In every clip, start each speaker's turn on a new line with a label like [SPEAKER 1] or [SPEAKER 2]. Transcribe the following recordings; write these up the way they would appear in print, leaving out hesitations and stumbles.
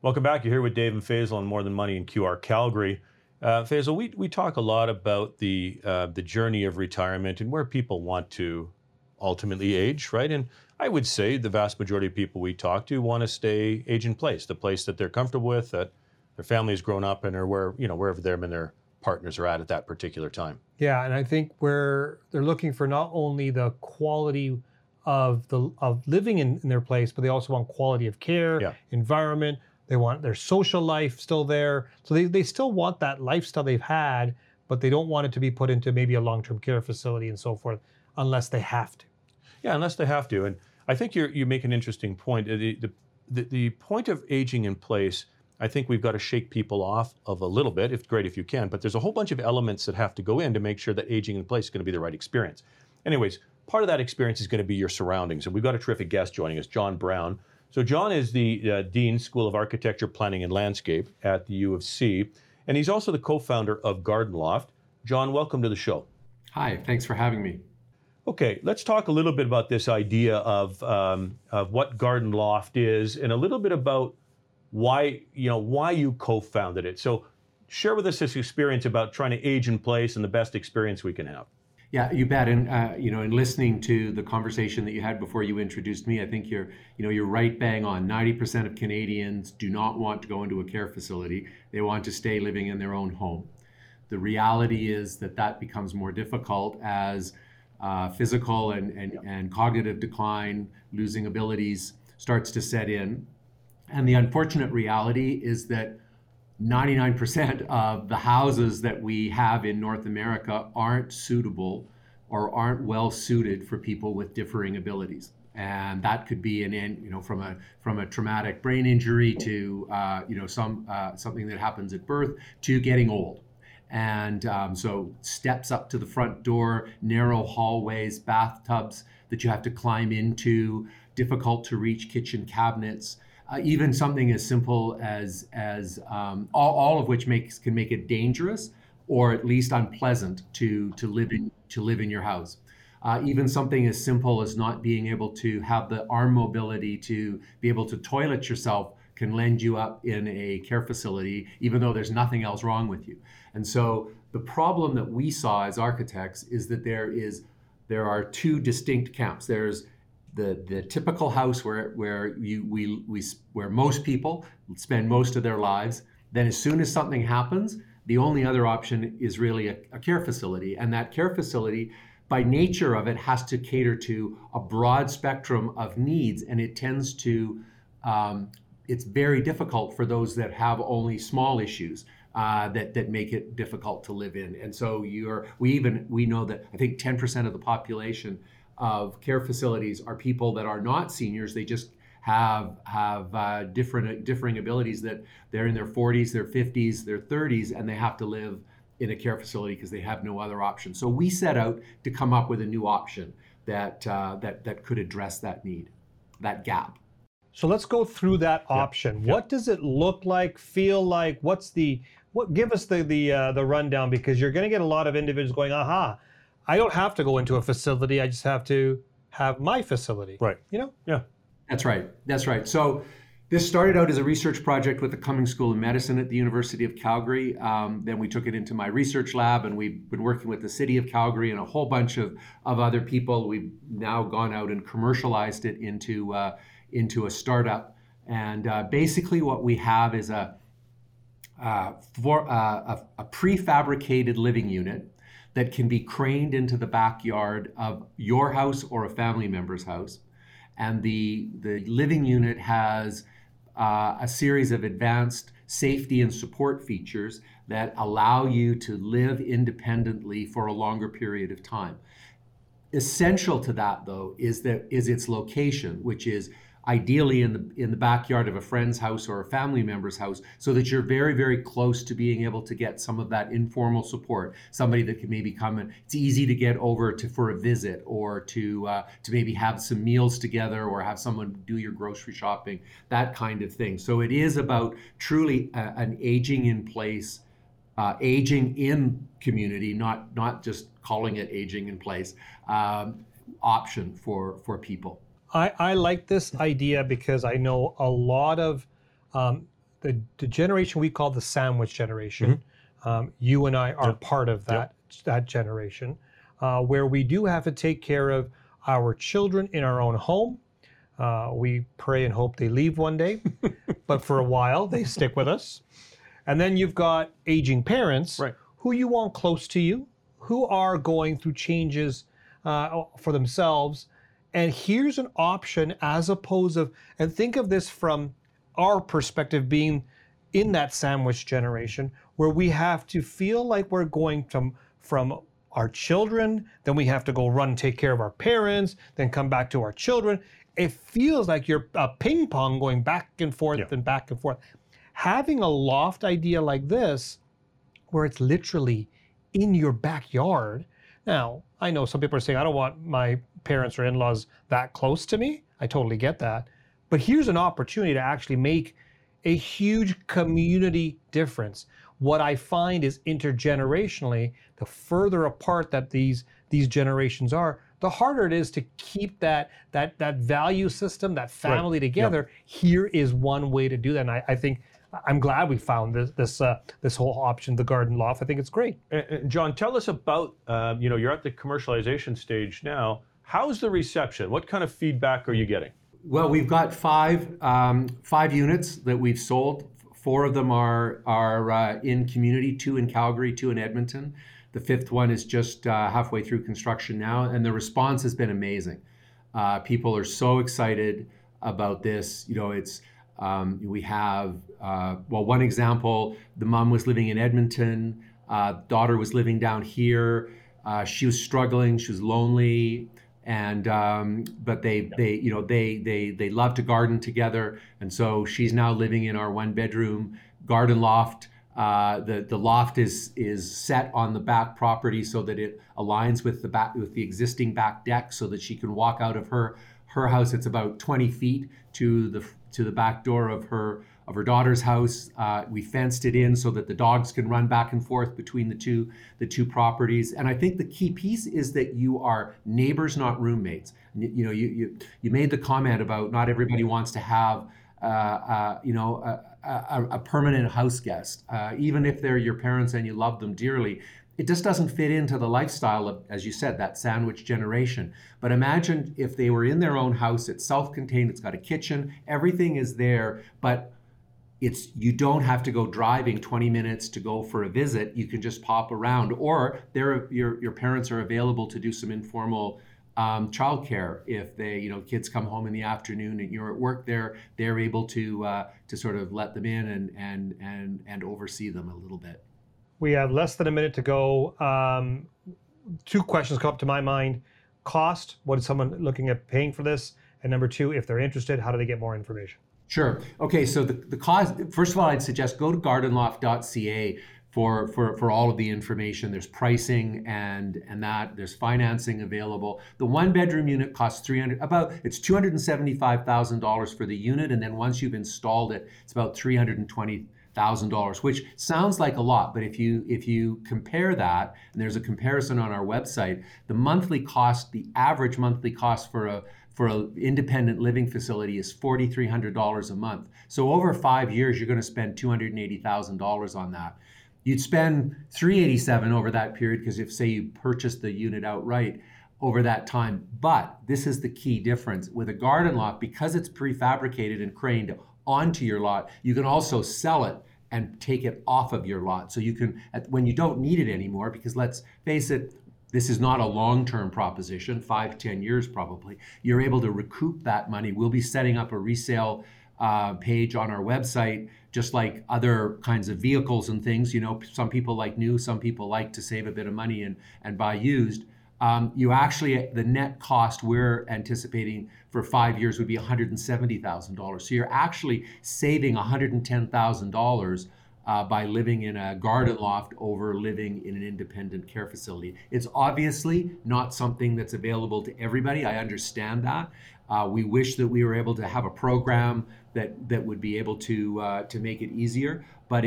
[SPEAKER 1] Welcome back. You're here with Dave and Faisal on More Than Money in QR Calgary. Faisal, we talk a lot about the journey of retirement and where people want to ultimately age, right? And I would say the vast majority of people we talk to want to stay age in place, the place that they're comfortable with, that their family has grown up in, or wherever them and their partners are at that particular time.
[SPEAKER 2] Yeah, and I think where they're looking for not only the quality of living in their place, but they also want quality of care,
[SPEAKER 1] Yeah.
[SPEAKER 2] environment. They want their social life still there. So they still want that lifestyle they've had, but they don't want it to be put into maybe a long-term care facility and so forth, unless they have to.
[SPEAKER 1] Yeah, unless they have to. And I think you make an interesting point. The point of aging in place, I think we've got to shake people off of a little bit. It's great if you can, but there's a whole bunch of elements that have to go in to make sure that aging in place is going to be the right experience. Anyways, part of that experience is going to be your surroundings. And we've got a terrific guest joining us, John Brown. So John is the Dean, School of Architecture, Planning and Landscape at the U of C. And he's also the co-founder of Garden Loft. John, welcome to the show.
[SPEAKER 3] Hi, thanks for having me.
[SPEAKER 1] Okay, let's talk a little bit about this idea of what Garden Loft is, and a little bit about why you co-founded it. So share with us this experience about trying to age in place and the best experience we can have.
[SPEAKER 3] Yeah, you bet. And in listening to the conversation that you had before you introduced me, I think you're right bang on. 90% of Canadians do not want to go into a care facility. They want to stay living in their own home. The reality is that becomes more difficult as physical and cognitive decline, losing abilities starts to set in. And the unfortunate reality is that 99% of the houses that we have in North America aren't suitable or aren't well suited for people with differing abilities. And that could be from a traumatic brain injury to something that happens at birth to getting old. And so steps up to the front door, narrow hallways, bathtubs that you have to climb into, difficult to reach kitchen cabinets, even something as simple as all of which can make it dangerous or at least unpleasant to live in your house. Even something as simple as not being able to have the arm mobility to be able to toilet yourself can land you up in a care facility, even though there's nothing else wrong with you. And so the problem that we saw as architects is that there are two distinct camps. There's the typical house where most people spend most of their lives. Then as soon as something happens, the only other option is really a care facility. And that care facility, by nature of it, has to cater to a broad spectrum of needs. And it tends to, it's very difficult for those that have only small issues that make it difficult to live in. And so we know that I think 10% of the population of care facilities are people that are not seniors. They just have differing abilities, that they're in their 40s, their 50s, their 30s, and they have to live in a care facility because they have no other option. So we set out to come up with a new option that could address that need, that gap.
[SPEAKER 2] So let's go through that option. What does it look like, feel like? Give us the rundown, because you're going to get a lot of individuals going, aha, I don't have to go into a facility. I just have to have my facility.
[SPEAKER 1] Right.
[SPEAKER 2] Yeah.
[SPEAKER 3] That's right. So this started out as a research project with the Cummings School of Medicine at the University of Calgary. Then we took it into my research lab, and we've been working with the City of Calgary and a whole bunch of other people. We've now gone out and commercialized it into a startup. And basically what we have is a prefabricated living unit that can be craned into the backyard of your house or a family member's house. And the living unit has a series of advanced safety and support features that allow you to live independently for a longer period of time. Essential to that, though, is its location, which is ideally in the backyard of a friend's house or a family member's house, so that you're very, very close to being able to get some of that informal support. Somebody that can maybe come and it's easy to get over for a visit, or to maybe have some meals together, or have someone do your grocery shopping, that kind of thing. So it is about truly an aging in place, aging in community, not just calling it aging in place, option for people.
[SPEAKER 2] I like this idea because I know a lot of the generation we call the sandwich generation. You and I are part of that generation, where we do have to take care of our children in our own home. We pray and hope they leave one day, but for a while they stick with us. And then you've got aging parents who you want close to you, who are going through changes for themselves. And here's an option as opposed of, and think of this from our perspective being in that sandwich generation, where we have to feel like we're going from our children, then we have to go run and take care of our parents, then come back to our children. It feels like you're a ping pong going back and forth and back and forth. Having a loft idea like this, where it's literally in your backyard. Now, I know some people are saying, I don't want my parents or in-laws that close to me. I totally get that. But here's an opportunity to actually make a huge community difference. What I find is intergenerationally, the further apart that these generations are, the harder it is to keep that value system, that family together. Here is one way to do that. And I think I'm glad we found this whole option, the garden loft. I think it's great.
[SPEAKER 1] John, tell us about, you're at the commercialization stage now. How's the reception? What kind of feedback are you getting?
[SPEAKER 3] Well, we've got five units that we've sold. 4 of them are in community, 2 in Calgary, 2 in Edmonton. The 5th one is just halfway through construction now, and the response has been amazing. People are so excited about this. It's we have one example. The mom was living in Edmonton. Daughter was living down here. She was struggling. She was lonely. And but they love to garden together, and so she's now living in our 1-bedroom garden loft. The loft is set on the back property so that it aligns with the existing back deck, so that she can walk out of her house. It's about 20 feet to the back door of her daughter's house. We fenced it in so that the dogs can run back and forth between the two properties. And I think the key piece is that you are neighbors, not roommates. You made the comment about not everybody wants to have a permanent house guest, even if they're your parents and you love them dearly. It just doesn't fit into the lifestyle of, as you said, that sandwich generation. But imagine if they were in their own house. It's self-contained. It's got a kitchen. Everything is there, but you don't have to go driving 20 minutes to go for a visit. You can just pop around, or your parents are available to do some informal childcare. If kids come home in the afternoon and you're at work there, they're able to sort of let them in and oversee them a little bit.
[SPEAKER 2] We have less than a minute to go. 2 questions come up to my mind. Cost, what is someone looking at paying for this? And number 2, if they're interested, how do they get more information?
[SPEAKER 3] Sure. Okay, so the cost, first of all, I'd suggest go to gardenloft.ca for all of the information. There's pricing and that. There's financing available. The 1-bedroom unit costs $275,000 for the unit, and then once you've installed it, it's about $320,000, which sounds like a lot, but if you compare that, and there's a comparison on our website, the average monthly cost for an independent living facility is $4,300 a month. So over 5 years, you're going to spend $280,000 on that. You'd spend $387,000 over that period, because if, say, you purchased the unit outright over that time. But this is the key difference. With a garden loft, because it's prefabricated and craned onto your lot, you can also sell it and take it off of your lot. So you can, when you don't need it anymore, because let's face it, this is not a long-term proposition, 5-10 years probably, you're able to recoup that money. We'll be setting up a resale page on our website, just like other kinds of vehicles and things. Some people like new, some people like to save a bit of money and buy used. The net cost we're anticipating for 5 years would be $170,000. So you're actually saving $110,000 by living in a garden loft over living in an independent care facility. It's obviously not something that's available to everybody. I understand that. We wish that we were able to have a program that would be able to make it easier, but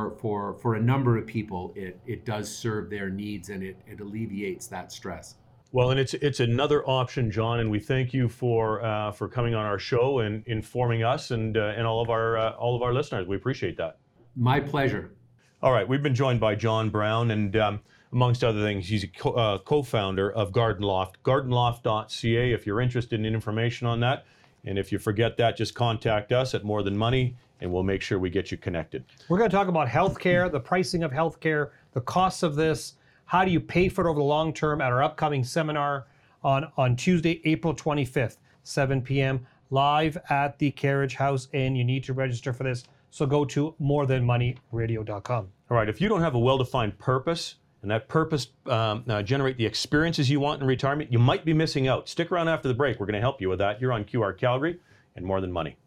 [SPEAKER 3] for a number of people, it does serve their needs, and it alleviates that stress.
[SPEAKER 1] Well, and it's another option, John, and we thank you for coming on our show and informing us and all of our listeners. We appreciate that.
[SPEAKER 3] My pleasure.
[SPEAKER 1] All right, we've been joined by John Brown, and amongst other things, he's a co-founder of Garden Loft, gardenloft.ca if you're interested in information on that. And if you forget that, just contact us at More Than Money, and we'll make sure we get you connected.
[SPEAKER 2] We're going to talk about healthcare, the pricing of healthcare, the costs of this, how do you pay for it over the long term at our upcoming seminar on Tuesday, April 25th, 7 p.m., live at the Carriage House, and you need to register for this. So go to morethanmoneyradio.com.
[SPEAKER 1] All right, if you don't have a well-defined purpose, and that purpose generate the experiences you want in retirement, you might be missing out. Stick around after the break. We're going to help you with that. You're on QR Calgary and More Than Money.